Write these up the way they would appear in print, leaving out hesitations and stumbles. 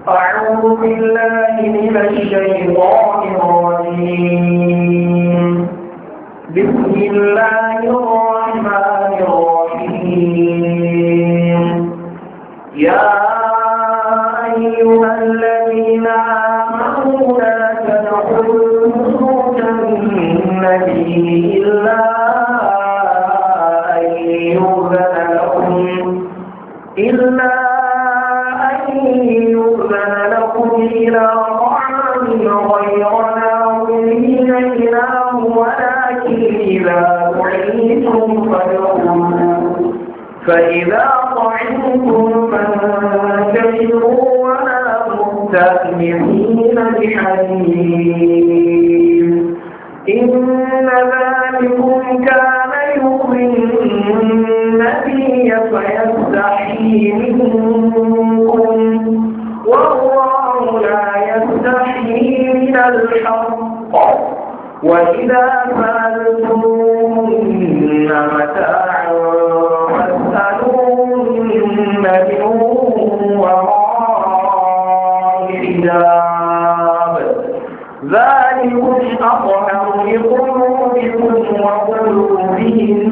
أعوذ بالله من الشيطان الرجيم. بسم الله الرحمن الرحيم. يا أيها الذين آمنوا لا تدخلوا بيوت النبي إلا أن يؤذن لكم إلى طعام غير ناظرين إناه ولكن إذا دعيتم فادخلوا فإذا طعمتم فانتشروا ولا مستأنسين بحديث إن ذلكم كان يؤذي النبي فيستحيي منكم والله لا يستحيي من الحق وإذا سألتموهن متاعا فاسألوهن من وراء حجاب ذلكم أطهر لقلوبكم وقلوبهم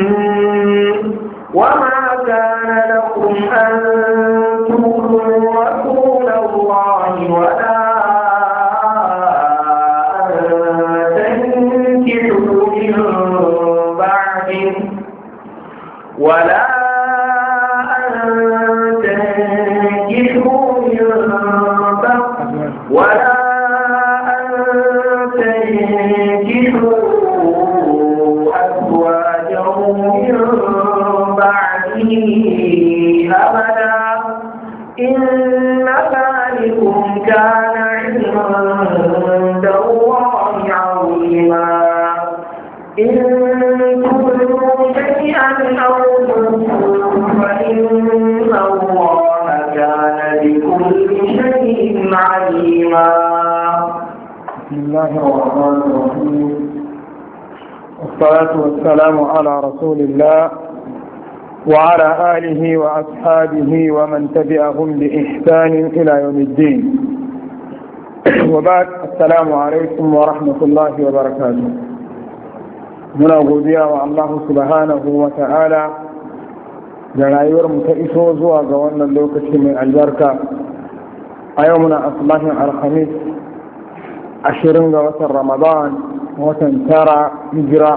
وما كان لكم أن تؤذوا رسول الله ولا أن تنكحوا من بعده ولا أزواجه من بعده أبدا إن ذلكم كان عند الله عظيما إن تبدوا شيئا أو تخفوه فإن الله كان بكل شيء عليما. بسم الله الرحمن الرحيم والصلاة والسلام على رسول الله وعلى آله وأصحابه ومن تبعهم بإحسان إلى يوم الدين وبعد السلام عليكم ورحمة الله وبركاته. muna godiya wa Allah subhanahu wa ta'ala da rayuwar mu ta iso zuwa ga wannan lokaci mai albarka. A yau muna asbahin alhamis 20 ga watan Ramadan watan tara hijira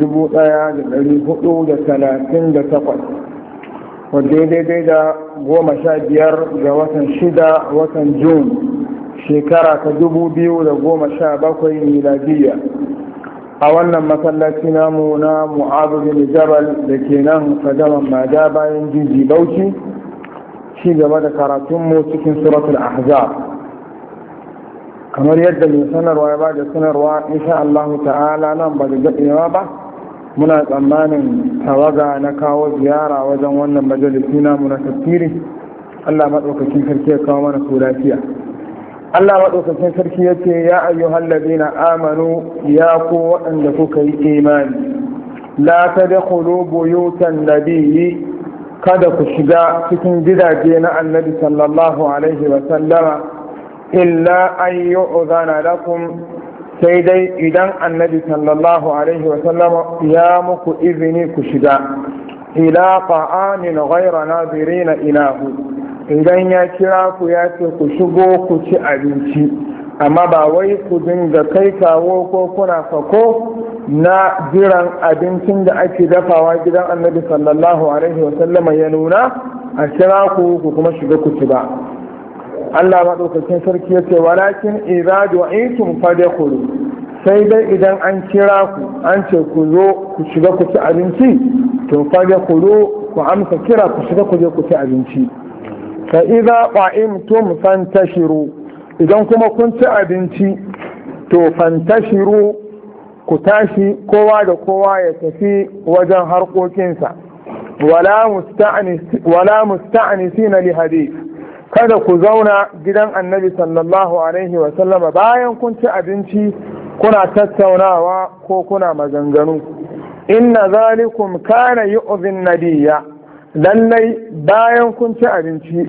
1438 wadda ya daidai da 15 ga watan 6 watan Jun shekara ta 2017 miladiyya a wannan masallaci namu na Mu'adh bin Jabal da ke nan Kadaman Mada bayan jiji Bauchi ci gaba da karatunmu cikin suratul Ahzab. Kamar yadda mai sanarwa ya ba da sanarwa insha Allah ta'ala nan ba da daɗewa ba muna tsammanin tawaga na kawo ziyara wajen wannan majalisi namu na tafsiri. Allah maɗaukakin sarki ya kawo mana su lafiya. Allah maɗaukakin sarki ya ce ya ayyuhal ladina amanu ya ku waɗanda kuka yi imani la tadkhulu buyutan nabiyyi kada ku shiga cikin gidaje na annabi sallallahu alaihi wa sallama illa an yu'zana lakum sai dai idan annabi sallallahu alaihi wa sallama ya muku izini ku shiga ila ta'amin ghayra nadirina ilahu idan ya kira ku ya ce ku shigo ku ci abinci amma ba wai ku dinga kai kawo ko kuna fako na jiran abincin da ake dafawa gidan annabi sallallahu alaihi wa sallama ya nuna a kira ku kuma shiga ku ci ba. Allah maɗaukakin sarki ya ce walakin idza du'itum fadkhulu sai dai idan an kira ku an ce ku zo ku shiga ku ci abinci to fadkhulu ku amsa kira ku shiga ku je ku ci abinci. fa idza qa'imtum fantashiru idan kuma kun ci abinci to fantashiru ku tashi kowa da kowa ya tafi wajen harkokinsa wala musta'nisina li hadith kada ku zauna gidan annabi sallallahu alaihi wa sallama bayan kun ci abinci kuna tattaunawa ko kuna maganganu inna zalikum kana yu'dhin nabiyya lallai bayan kun ci abinci